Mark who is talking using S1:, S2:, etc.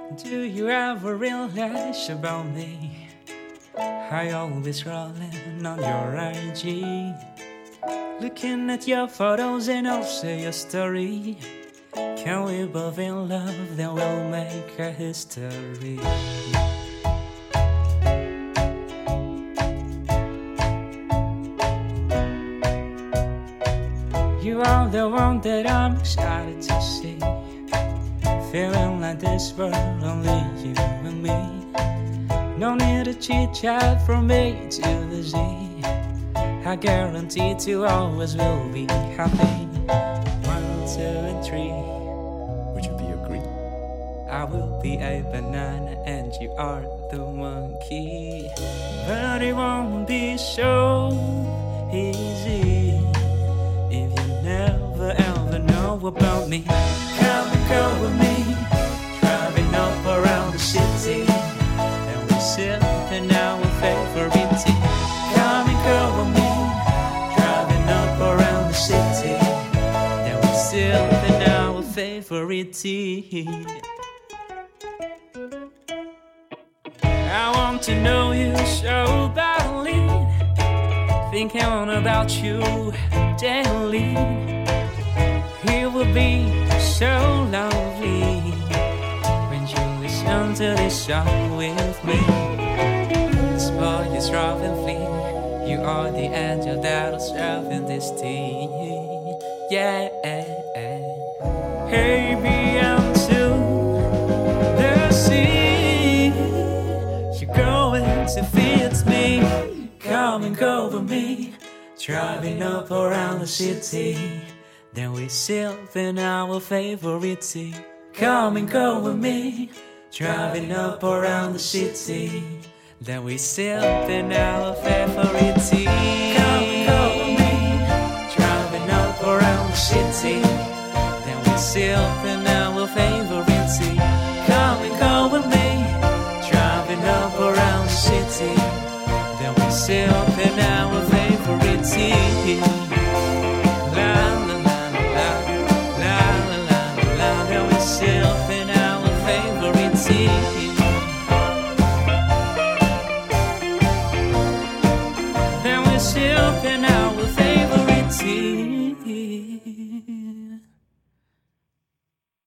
S1: Do you ever realize about me? I always rolling on your IG, looking at your photos and also your story. Can we both in love, then we'll make a history. You are the one that I'm excited to see, feeling like this world only you and me. No need to chit-chat from A to the Z. I guarantee to always will be happy. 1, 2, and 3.
S2: Would you be agree?
S1: I will be a banana and you are the monkey. But it won't be so easy if you never ever know about me. Come and go with me, driving up around the city, and we sit in our favorite tea. Come and go with me, driving up around the city, and we sit in our favorite tea. I want to know you so badly, thinking about you daily. It would be so lovely when you listen to this song with me. This boy is rough and fleet. You are the angel that'll serve in this tea. Yeah. Hey, beyond to the sea, you're going to fit me. Come and go with me, driving up around the city, then we sip in our favorite tea. Come and go with me, driving up around the city, then we sip in our favorite tea. Come and go with me, driving up around the city, then we sip in our favorite tea. Come and go with me, driving up around the city, then we sip in our